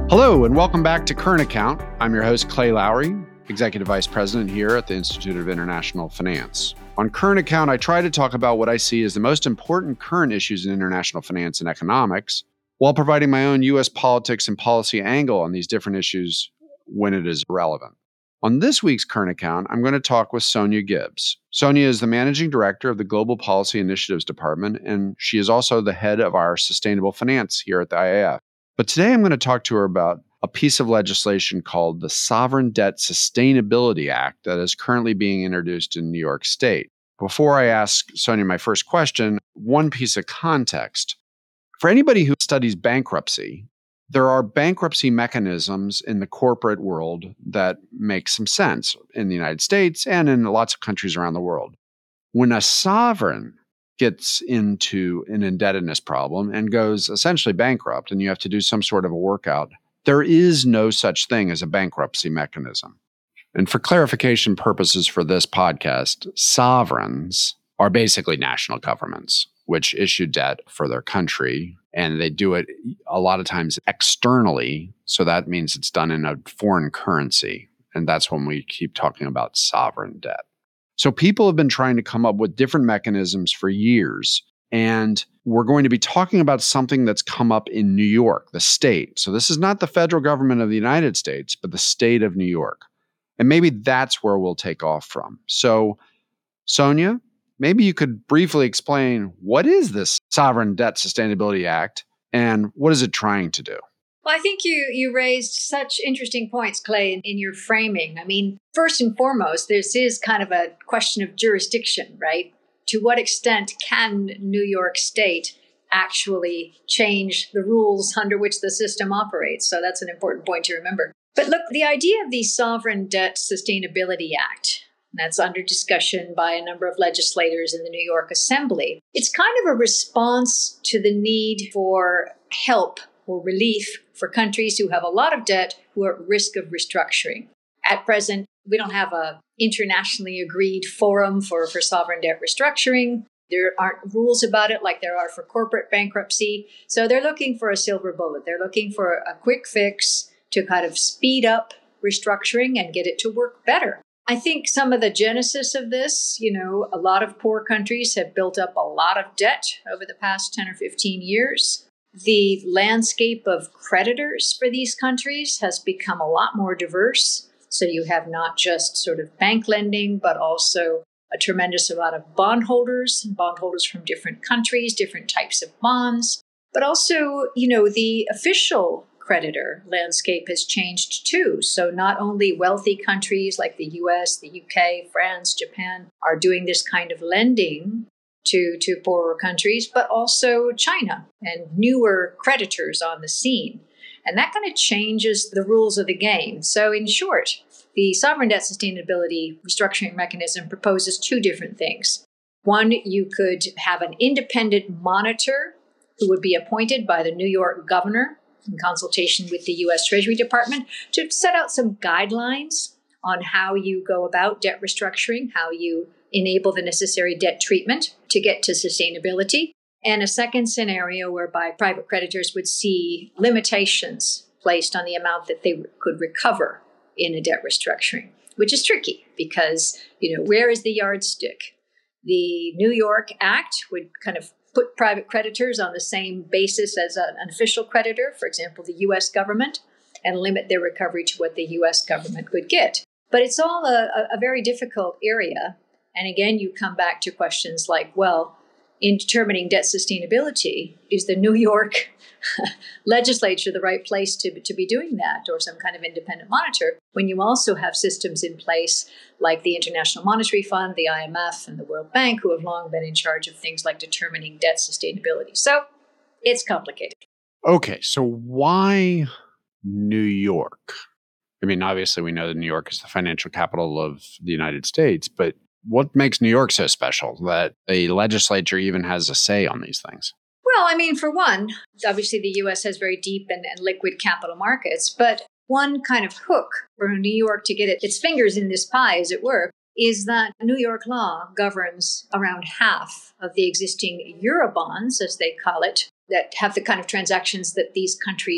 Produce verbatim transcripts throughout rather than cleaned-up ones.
Hello, and welcome back to Current Account. I'm your host, Clay Lowry, Executive Vice President here at the Institute of International Finance. On Current Account, I try to talk about what I see as the most important current issues in international finance and economics, while providing my own U S politics and policy angle on these different issues when it is relevant. On this week's Current Account, I'm going to talk with Sonia Gibbs. Sonia is the Managing Director of the Global Policy Initiatives Department, and she is also the head of our Sustainable Finance here at the I A F. But today I'm going to talk to her about a piece of legislation called the Sovereign Debt Sustainability Act that is currently being introduced in New York State. Before I ask Sonia my first question, one piece of context. For anybody who studies bankruptcy, there are bankruptcy mechanisms in the corporate world that make some sense in the United States and in lots of countries around the world. When a sovereign gets into an indebtedness problem and goes essentially bankrupt, and you have to do some sort of a workout, there is no such thing as a bankruptcy mechanism. And for clarification purposes for this podcast, sovereigns are basically national governments, which issue debt for their country, and they do it a lot of times externally, so that means it's done in a foreign currency, and that's when we keep talking about sovereign debt. So people have been trying to come up with different mechanisms for years, and we're going to be talking about something that's come up in New York, the state. So this is not the federal government of the United States, but the state of New York. And maybe that's where we'll take off from. So, Sonia, maybe you could briefly explain, what is this Sovereign Debt Sustainability Act and what is it trying to do? Well, I think you you raised such interesting points, Clay, in, in your framing. I mean, first and foremost, this is kind of a question of jurisdiction, right? To what extent can New York State actually change the rules under which the system operates? So that's an important point to remember. But look, the idea of the Sovereign Debt Sustainability Act, that's under discussion by a number of legislators in the New York Assembly. It's kind of a response to the need for help or relief for countries who have a lot of debt who are at risk of restructuring. At present, we don't have an internationally agreed forum for, for sovereign debt restructuring. There aren't rules about it like there are for corporate bankruptcy. So they're looking for a silver bullet. They're looking for a quick fix to kind of speed up restructuring and get it to work better. I think some of the genesis of this, you know, a lot of poor countries have built up a lot of debt over the past ten or fifteen years. The landscape of creditors for these countries has become a lot more diverse. So you have not just sort of bank lending, but also a tremendous amount of bondholders, bondholders from different countries, different types of bonds. But also, you know, the official creditor landscape has changed too. So not only wealthy countries like the U S, the U K, France, Japan are doing this kind of lending to, to poorer countries, but also China and newer creditors on the scene. And that kind of changes the rules of the game. So in short, the Sovereign Debt Sustainability Restructuring Mechanism proposes two different things. One, you could have an independent monitor who would be appointed by the New York governor in consultation with the U S Treasury Department to set out some guidelines on how you go about debt restructuring, how you enable the necessary debt treatment to get to sustainability. And a second scenario whereby private creditors would see limitations placed on the amount that they could recover in a debt restructuring, which is tricky because, you know, where is the yardstick? The New York Act would kind of put private creditors on the same basis as a, an official creditor, for example, the U S government, and limit their recovery to what the U S government could get. But it's all a, a very difficult area. And again, you come back to questions like, well, in determining debt sustainability, is the New York legislature the right place to, to be doing that, or some kind of independent monitor, when you also have systems in place like the International Monetary Fund, the I M F, and the World Bank, who have long been in charge of things like determining debt sustainability. So it's complicated. Okay, so why New York? I mean, obviously we know that New York is the financial capital of the United States, but what makes New York so special that the legislature even has a say on these things? Well, I mean, for one, obviously the U S has very deep and, and liquid capital markets, but one kind of hook for New York to get it, its fingers in this pie, as it were, is that New York law governs around half of the existing Eurobonds, as they call it, that have the kind of transactions that these countries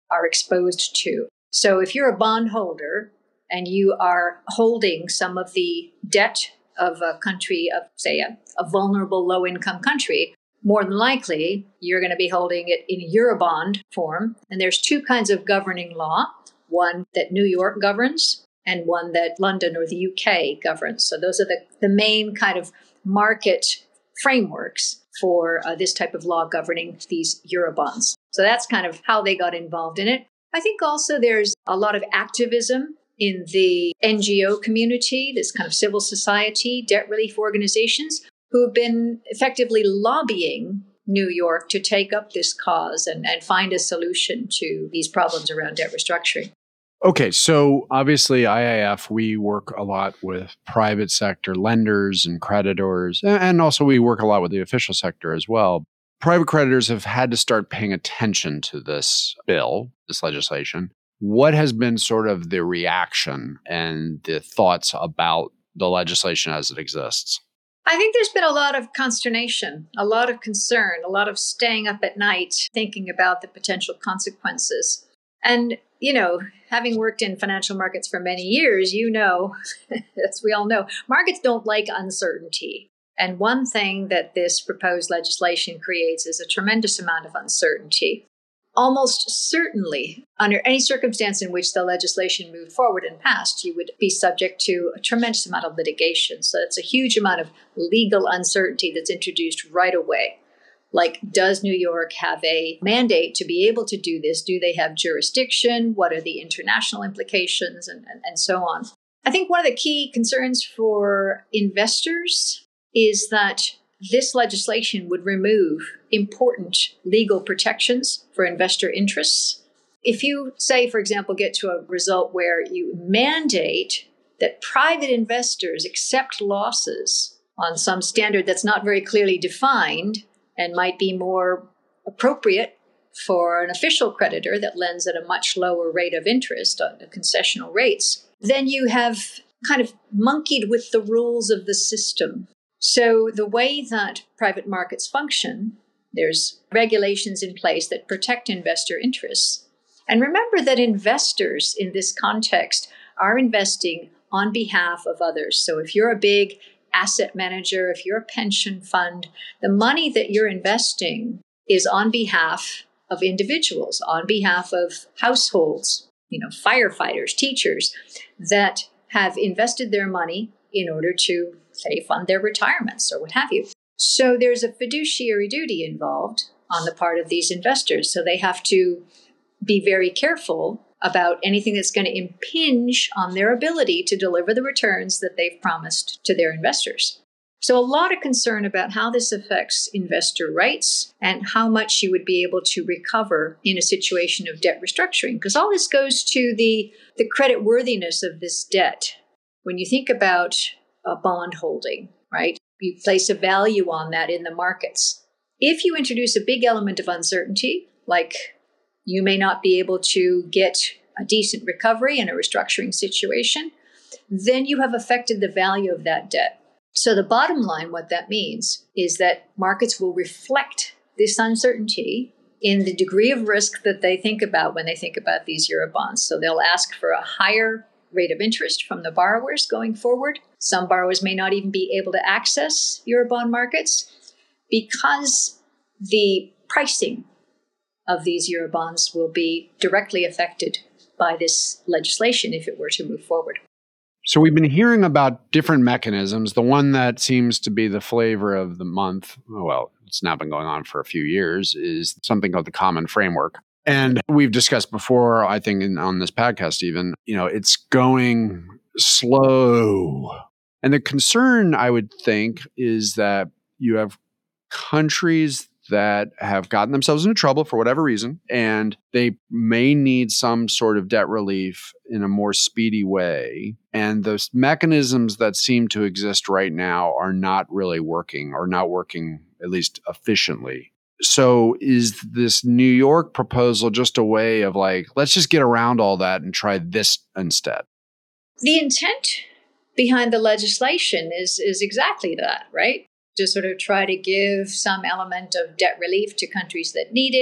are exposed to. So if you're a bondholder and you are holding some of the debt of a country, of say a, a vulnerable low-income country, more than likely you're going to be holding it in a Eurobond form. And there's two kinds of governing law, one that New York governs and one that London or the U K governs. So those are the, the main kind of market frameworks for uh, this type of law governing these Eurobonds. So that's kind of how they got involved in it. I think also there's a lot of activism in the N G O community, this kind of civil society, debt relief organizations, who have been effectively lobbying New York to take up this cause and, and find a solution to these problems around debt restructuring. Okay, so obviously I A F, we work a lot with private sector lenders and creditors, and also we work a lot with the official sector as well. Private creditors have had to start paying attention to this bill, this legislation. What has been sort of the reaction and the thoughts about the legislation as it exists? I think there's been a lot of consternation, a lot of concern, a lot of staying up at night thinking about the potential consequences. And, you know, having worked in financial markets for many years, you know, as we all know, markets don't like uncertainty. And one thing that this proposed legislation creates is a tremendous amount of uncertainty. Almost certainly, under any circumstance in which the legislation moved forward and passed, you would be subject to a tremendous amount of litigation. So it's a huge amount of legal uncertainty that's introduced right away. Like, does New York have a mandate to be able to do this? Do they have jurisdiction? What are the international implications? And, and, and so on. I think one of the key concerns for investors is that this legislation would remove important legal protections for investor interests. If you, say, for example, get to a result where you mandate that private investors accept losses on some standard that's not very clearly defined and might be more appropriate for an official creditor that lends at a much lower rate of interest on the concessional rates, then you have kind of monkeyed with the rules of the system. So the way that private markets function, there's regulations in place that protect investor interests. And remember that investors in this context are investing on behalf of others. So if you're a big asset manager, if you're a pension fund, the money that you're investing is on behalf of individuals, on behalf of households, you know, firefighters, teachers that have invested their money in order to, say, fund their retirements or what have you. So there's a fiduciary duty involved on the part of these investors. So they have to be very careful about anything that's going to impinge on their ability to deliver the returns that they've promised to their investors. So a lot of concern about how this affects investor rights and how much you would be able to recover in a situation of debt restructuring, because all this goes to the, the credit worthiness of this debt. When you think about a bond holding, right, you place a value on that in the markets. If you introduce a big element of uncertainty, like you may not be able to get a decent recovery in a restructuring situation, then you have affected the value of that debt. So the bottom line, what that means is that markets will reflect this uncertainty in the degree of risk that they think about when they think about these Eurobonds. So they'll ask for a higher rate of interest from the borrowers going forward. Some borrowers may not even be able to access Eurobond markets because the pricing of these Eurobonds will be directly affected by this legislation if it were to move forward. So we've been hearing about different mechanisms. The one that seems to be the flavor of the month, well, it's now been going on for a few years, is something called the Common Framework. And we've discussed before, I think in, on this podcast even, you know, it's going slow. And the concern, I would think, is that you have countries that have gotten themselves into trouble for whatever reason, and they may need some sort of debt relief in a more speedy way. And those mechanisms that seem to exist right now are not really working, or not working at least efficiently. So is this New York proposal just a way of like, let's just get around all that and try this instead? The intent behind the legislation is, is exactly that, right? To sort of try to give some element of debt relief to countries that need it,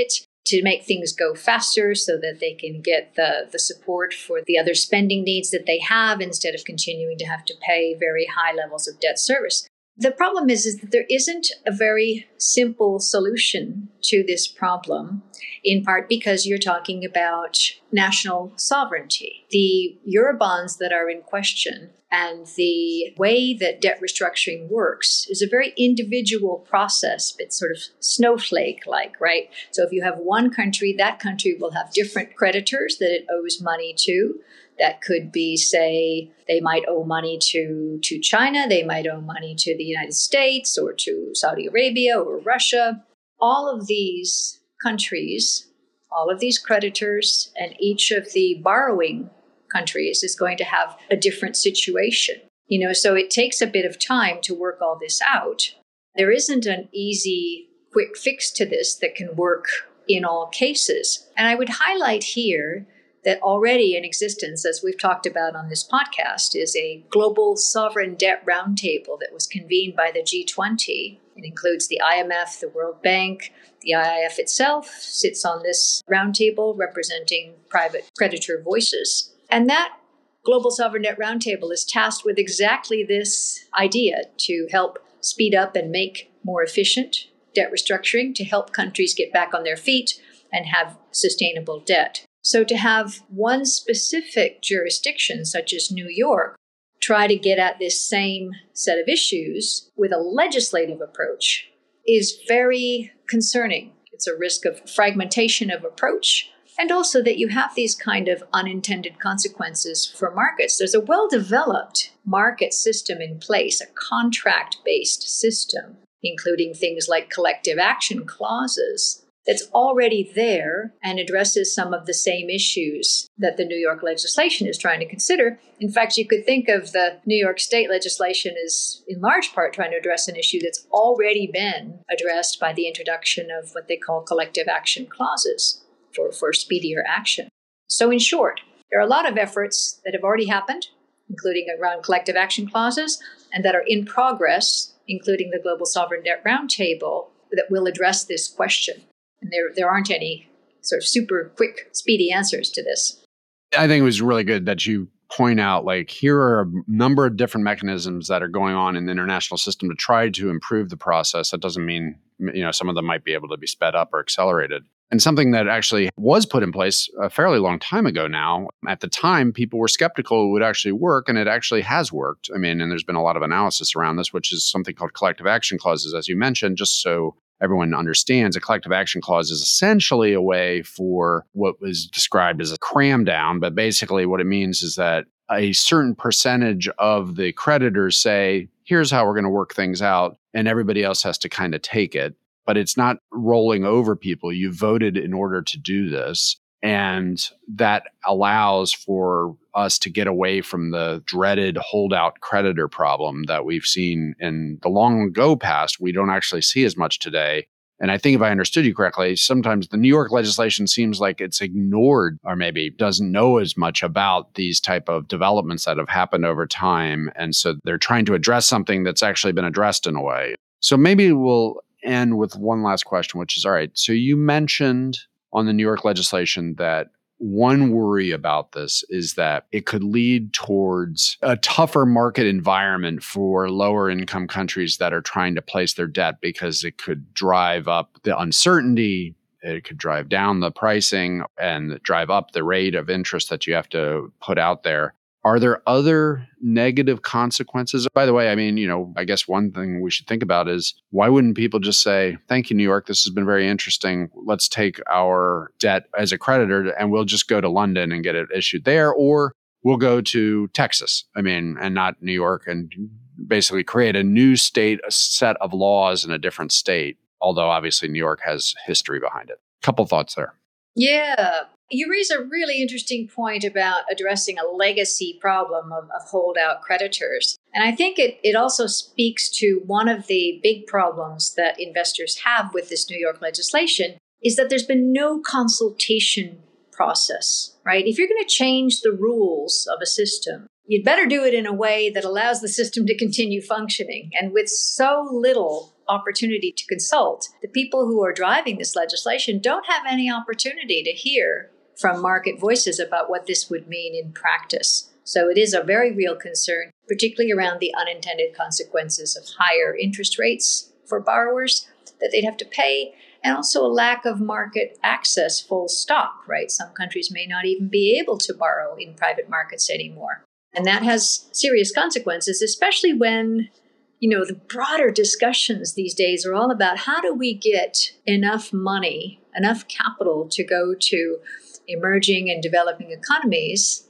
to make things go faster so that they can get the, the support for the other spending needs that they have instead of continuing to have to pay very high levels of debt service. The problem is, is that there isn't a very simple solution to this problem, in part because you're talking about national sovereignty. The Eurobonds that are in question and the way that debt restructuring works is a very individual process. It's sort of snowflake-like, right? So if you have one country, that country will have different creditors that it owes money to. That could be, say, they might owe money to, to China, they might owe money to the United States or to Saudi Arabia or Russia. All of these countries, all of these creditors, and each of the borrowing countries is going to have a different situation. You know, so it takes a bit of time to work all this out. There isn't an easy, quick fix to this that can work in all cases. And I would highlight here that already in existence, as we've talked about on this podcast, is a global sovereign debt roundtable that was convened by the G twenty. It includes the I M F, the World Bank, the I I F itself sits on this roundtable representing private creditor voices. And that global sovereign debt roundtable is tasked with exactly this idea to help speed up and make more efficient debt restructuring, to help countries get back on their feet and have sustainable debt. So to have one specific jurisdiction, such as New York, try to get at this same set of issues with a legislative approach is very concerning. It's a risk of fragmentation of approach, and also that you have these kind of unintended consequences for markets. There's a well-developed market system in place, a contract-based system, including things like collective action clauses, that's already there and addresses some of the same issues that the New York legislation is trying to consider. In fact, you could think of the New York state legislation as in large part trying to address an issue that's already been addressed by the introduction of what they call collective action clauses for, for speedier action. So in short, there are a lot of efforts that have already happened, including around collective action clauses, and that are in progress, including the Global Sovereign Debt Roundtable, that will address this question. And there, there aren't any sort of super quick, speedy answers to this. I think it was really good that you point out, like, here are a number of different mechanisms that are going on in the international system to try to improve the process. That doesn't mean, you know, some of them might be able to be sped up or accelerated. And something that actually was put in place a fairly long time ago now. At the time, people were skeptical it would actually work, and it actually has worked. I mean, and there's been a lot of analysis around this, which is something called collective action clauses, as you mentioned, just so everyone understands. A collective action clause is essentially a way for what was described as a cram down, but basically what it means is that a certain percentage of the creditors say, here's how we're going to work things out, and everybody else has to kind of take it. But it's not rolling over people. You voted in order to do this. And that allows for us to get away from the dreaded holdout creditor problem that we've seen in the long ago past. We don't actually see as much today. And I think if I understood you correctly, sometimes the New York legislation seems like it's ignored or maybe doesn't know as much about these type of developments that have happened over time. And so they're trying to address something that's actually been addressed in a way. So maybe we'll end with one last question, which is, all right, so you mentioned on the New York legislation that one worry about this is that it could lead towards a tougher market environment for lower income countries that are trying to place their debt, because it could drive up the uncertainty, it could drive down the pricing, and drive up the rate of interest that you have to put out there. Are there other negative consequences? By the way, I mean, you know, I guess one thing we should think about is, why wouldn't people just say, thank you, New York, this has been very interesting. Let's take our debt as a creditor and we'll just go to London and get it issued there, or we'll go to Texas, I mean, and not New York, and basically create a new state, a set of laws in a different state, although obviously New York has history behind it. Couple thoughts there. Yeah. You raise a really interesting point about addressing a legacy problem of, of holdout creditors. And I think it, it also speaks to one of the big problems that investors have with this New York legislation is that there's been no consultation process, right? If you're going to change the rules of a system, you'd better do it in a way that allows the system to continue functioning. And with so little opportunity to consult. The people who are driving this legislation don't have any opportunity to hear from market voices about what this would mean in practice. So it is a very real concern, particularly around the unintended consequences of higher interest rates for borrowers that they'd have to pay, and also a lack of market access, full stop, right? Some countries may not even be able to borrow in private markets anymore. And that has serious consequences, especially when, you know, the broader discussions these days are all about how do we get enough money, enough capital to go to emerging and developing economies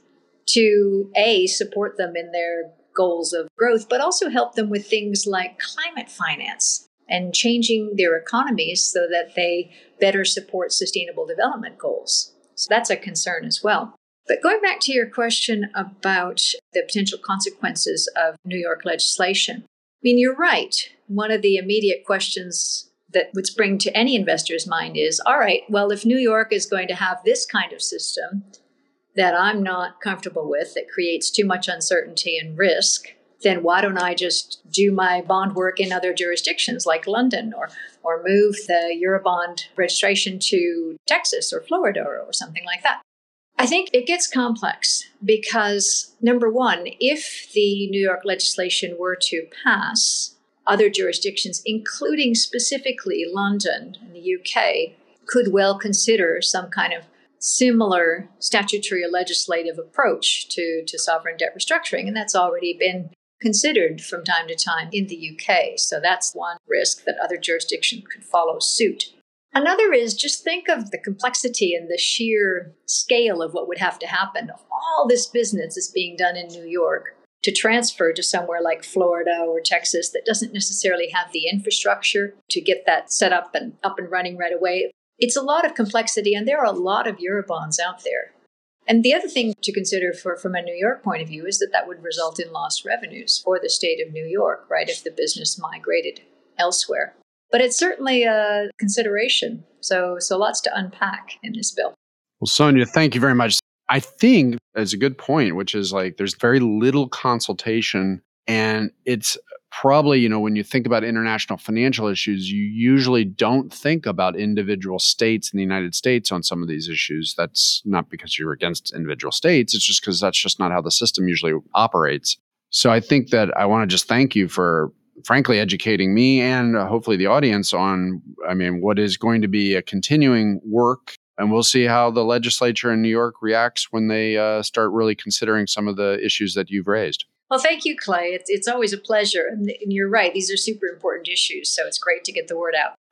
to, A, support them in their goals of growth, but also help them with things like climate finance and changing their economies so that they better support sustainable development goals. So that's a concern as well. But going back to your question about the potential consequences of New York legislation, I mean, you're right. One of the immediate questions that would spring to any investor's mind is, all right, well, if New York is going to have this kind of system that I'm not comfortable with, that creates too much uncertainty and risk, then why don't I just do my bond work in other jurisdictions like London, or or move the Eurobond registration to Texas or Florida or, or something like that? I think it gets complex because, number one, if the New York legislation were to pass, other jurisdictions, including specifically London and the U K, could well consider some kind of similar statutory or legislative approach to, to sovereign debt restructuring. And that's already been considered from time to time in the U K. So that's one risk, that other jurisdictions could follow suit. Another is just think of the complexity and the sheer scale of what would have to happen. All this business is being done in New York to transfer to somewhere like Florida or Texas that doesn't necessarily have the infrastructure to get that set up and up and running right away. It's a lot of complexity, and there are a lot of Eurobonds out there. And the other thing to consider for, from a New York point of view is that that would result in lost revenues for the state of New York, right, if the business migrated elsewhere. But it's certainly a consideration. So, so lots to unpack in this bill. Well, Sonia, thank you very much. I think that's a good point, which is like there's very little consultation. And it's probably, you know, when you think about international financial issues, you usually don't think about individual states in the United States on some of these issues. That's not because you're against individual states. It's just because that's just not how the system usually operates. So I think that I want to just thank you for, frankly, educating me and uh, hopefully the audience on, I mean, what is going to be a continuing work. And we'll see how the legislature in New York reacts when they uh, start really considering some of the issues that you've raised. Well, thank you, Clay. It's, it's always a pleasure. And, and you're right. These are super important issues. So it's great to get the word out.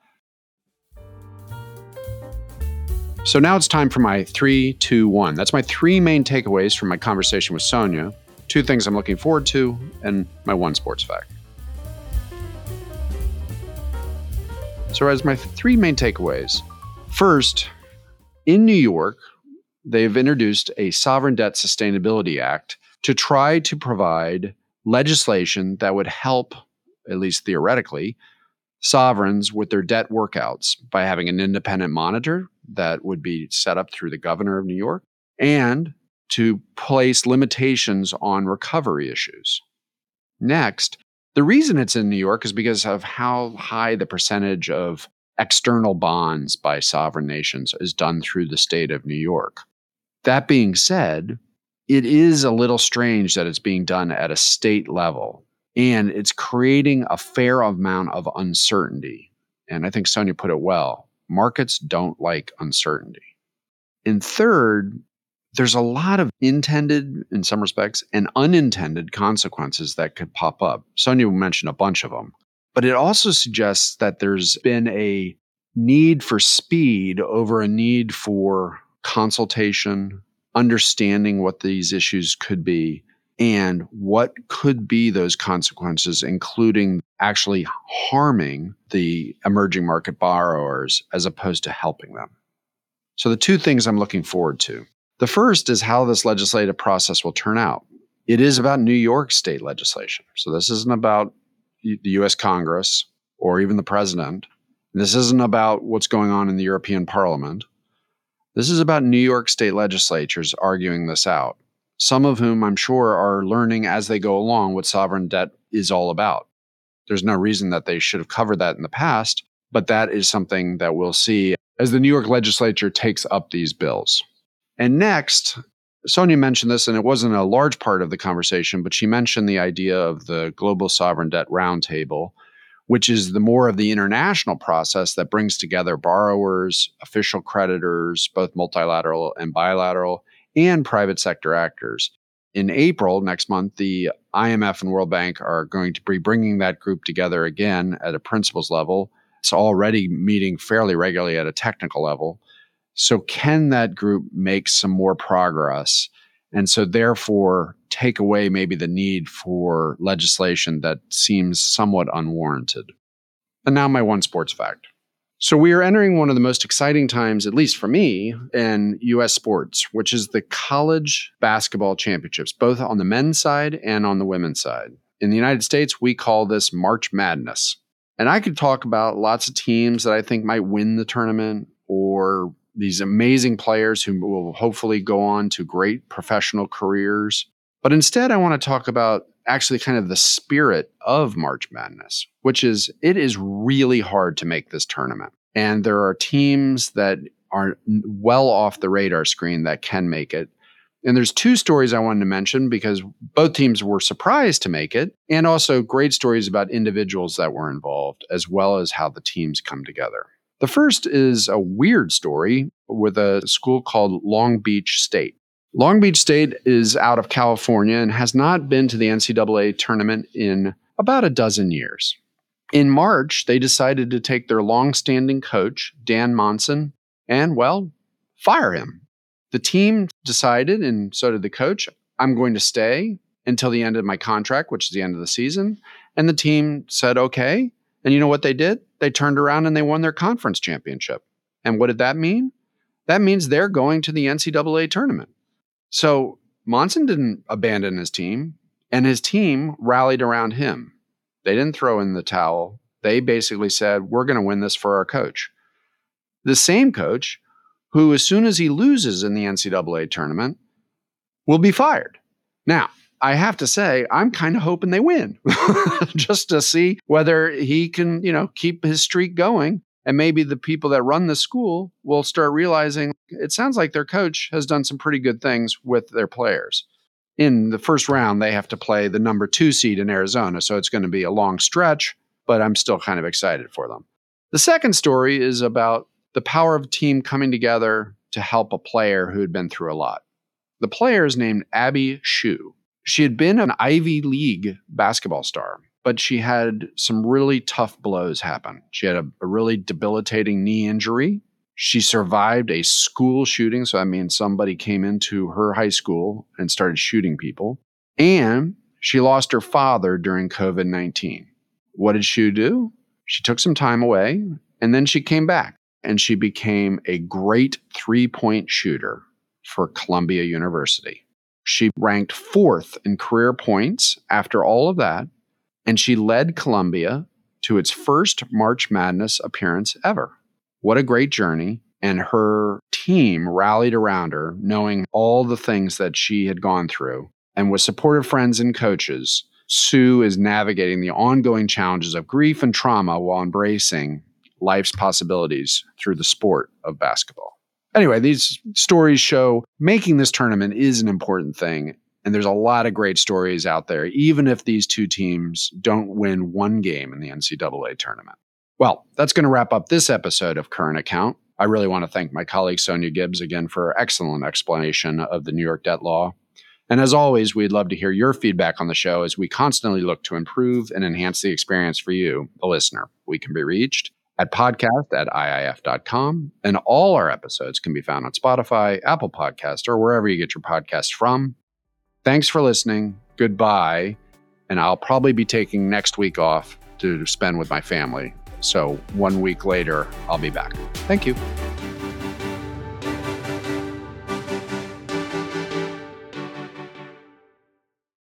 So now it's time for my three, two, one. That's my three main takeaways from my conversation with Sonia, two things I'm looking forward to, and my one sports fact. So as my three main takeaways, first, in New York, they've introduced a Sovereign Debt Sustainability Act to try to provide legislation that would help, at least theoretically, sovereigns with their debt workouts by having an independent monitor that would be set up through the governor of New York, and to place limitations on recovery issues. Next, the reason it's in New York is because of how high the percentage of external bonds by sovereign nations is done through the state of New York. That being said, it is a little strange that it's being done at a state level, and it's creating a fair amount of uncertainty. And I think Sonia put it well. Markets don't like uncertainty. And third, there's a lot of intended, in some respects, and unintended consequences that could pop up. Sonia mentioned a bunch of them. But it also suggests that there's been a need for speed over a need for consultation, understanding what these issues could be, and what could be those consequences, including actually harming the emerging market borrowers as opposed to helping them. So the two things I'm looking forward to. The first is how this legislative process will turn out. It is about New York state legislation. So this isn't about the U S Congress or even the president. This isn't about what's going on in the European Parliament. This is about New York state legislatures arguing this out, some of whom I'm sure are learning as they go along what sovereign debt is all about. There's no reason that they should have covered that in the past, but that is something that we'll see as the New York legislature takes up these bills. And next, Sonia mentioned this, and it wasn't a large part of the conversation, but she mentioned the idea of the Global Sovereign Debt Roundtable, which is the more of the international process that brings together borrowers, official creditors, both multilateral and bilateral, and private sector actors. In April, next month, the I M F and World Bank are going to be bringing that group together again at a principles level. It's already meeting fairly regularly at a technical level. So can that group make some more progress? And so therefore take away maybe the need for legislation that seems somewhat unwarranted. And now my one sports fact. So we are entering one of the most exciting times, at least for me, in U S sports, which is the college basketball championships, both on the men's side and on the women's side. In the United States, we call this March Madness. And I could talk about lots of teams that I think might win the tournament, or these amazing players who will hopefully go on to great professional careers. But instead, I want to talk about actually kind of the spirit of March Madness, which is it is really hard to make this tournament. And there are teams that are well off the radar screen that can make it. And there's two stories I wanted to mention because both teams were surprised to make it, and also great stories about individuals that were involved, as well as how the teams come together. The first is a weird story with a school called Long Beach State. Long Beach State is out of California and has not been to the N C double A tournament in about a dozen years. In March, they decided to take their longstanding coach, Dan Monson, and, well, fire him. The team decided, and so did the coach, I'm going to stay until the end of my contract, which is the end of the season. And the team said, okay. And you know what they did? They turned around and they won their conference championship. And what did that mean? That means they're going to the N C double A tournament. So Monson didn't abandon his team, and his team rallied around him. They didn't throw in the towel. They basically said, we're going to win this for our coach. The same coach, who as soon as he loses in the N C double A tournament, will be fired. Now, I have to say, I'm kind of hoping they win just to see whether he can, you know, keep his streak going. And maybe the people that run the school will start realizing it sounds like their coach has done some pretty good things with their players. In the first round, they have to play the number two seed in Arizona. So it's going to be a long stretch, but I'm still kind of excited for them. The second story is about the power of a team coming together to help a player who had been through a lot. The player is named Abby Shue. She had been an Ivy League basketball star, but she had some really tough blows happen. She had a, a really debilitating knee injury. She survived a school shooting, so that means somebody came into her high school and started shooting people. And she lost her father during covid nineteen. What did Shue do? She took some time away, and then she came back, and she became a great three-point shooter for Columbia University. She ranked fourth in career points after all of that, and she led Columbia to its first March Madness appearance ever. What a great journey. And her team rallied around her, knowing all the things that she had gone through. And with supportive friends and coaches, Shue is navigating the ongoing challenges of grief and trauma while embracing life's possibilities through the sport of basketball. Anyway, these stories show making this tournament is an important thing. And there's a lot of great stories out there, even if these two teams don't win one game in the N C double A tournament. Well, that's going to wrap up this episode of Current Account. I really want to thank my colleague Sonia Gibbs again for her excellent explanation of the New York debt law. And as always, we'd love to hear your feedback on the show as we constantly look to improve and enhance the experience for you, the listener. We can be reached at podcast at I I F dot com, and all our episodes can be found on Spotify, Apple Podcast, or wherever you get your podcasts from. Thanks for listening. Goodbye. And I'll probably be taking next week off to spend with my family. So one week later, I'll be back. Thank you.